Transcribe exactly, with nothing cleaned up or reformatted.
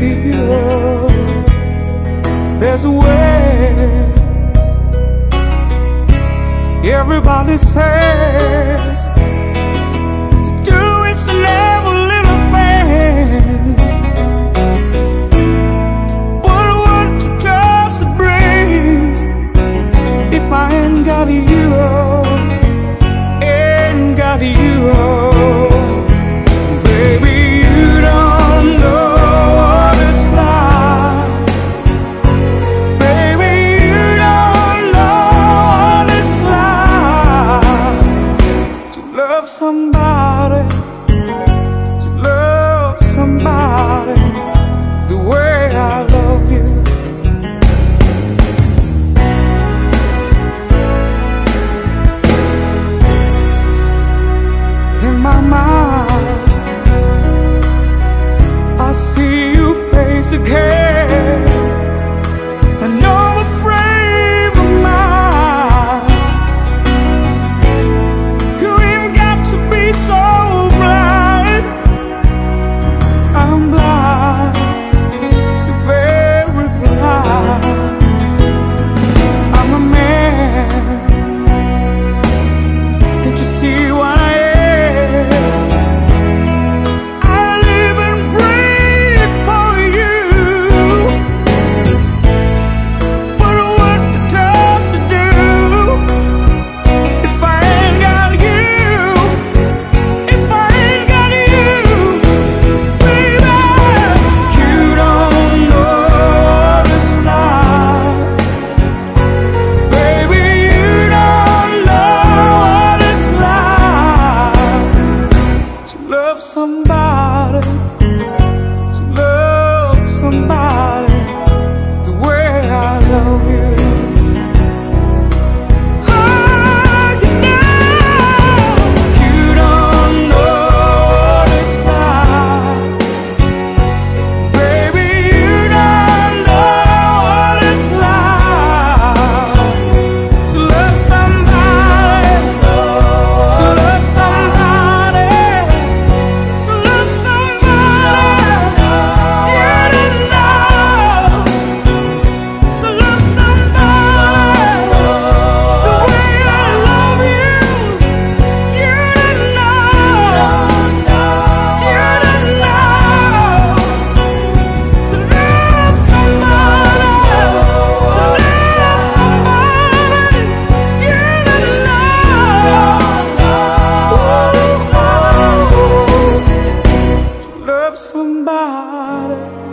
feel there's a way. Everybody says to do it's never little thing, but what does it bring if I ain't got you? Ain't got you. Somebody, to love somebody the way I love you. In my mind, I see your face again, and no frame of mind. So blind, I'm blind, so very blind. I'm a man, can't you see what I am? I live and breathe for you, but what does it do if I ain't got you? Somebody, to love somebody the way I love you. Oh, you know, you don't know what it's like. Baby, you don't know what it's like to love somebody, to love somebody. Somebody